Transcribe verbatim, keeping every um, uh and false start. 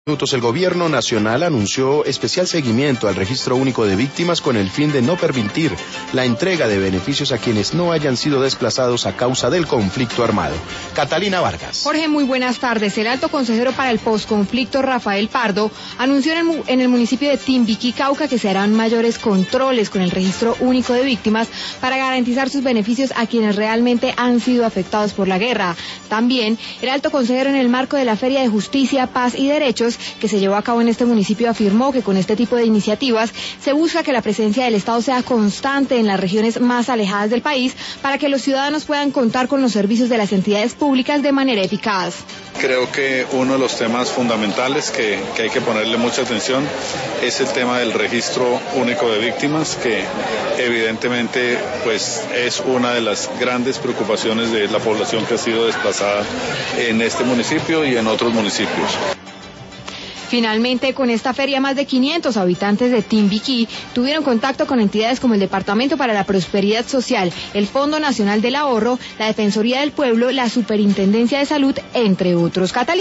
El Gobierno Nacional anunció especial seguimiento al Registro Único de Víctimas con el fin de no permitir la entrega de beneficios a quienes no hayan sido desplazados a causa del conflicto armado. Catalina Vargas. Jorge, muy buenas tardes. El alto consejero para el posconflicto, Rafael Pardo, anunció en el, en el municipio de Timbiquí, Cauca, que se harán mayores controles con el Registro Único de Víctimas para garantizar sus beneficios a quienes realmente han sido afectados por la guerra. También, el alto consejero, en el marco de la Feria de Justicia, Paz y Derechos que se llevó a cabo en este municipio, afirmó que con este tipo de iniciativas se busca que la presencia del Estado sea constante en las regiones más alejadas del país para que los ciudadanos puedan contar con los servicios de las entidades públicas de manera eficaz. Creo que uno de los temas fundamentales que, que hay que ponerle mucha atención es el tema del Registro Único de Víctimas, que evidentemente pues es una de las grandes preocupaciones de la población que ha sido desplazada en este municipio y en otros municipios. Finalmente, con esta feria, más de quinientos habitantes de Timbiquí tuvieron contacto con entidades como el Departamento para la Prosperidad Social, el Fondo Nacional del Ahorro, la Defensoría del Pueblo, la Superintendencia de Salud, entre otros. Catalina.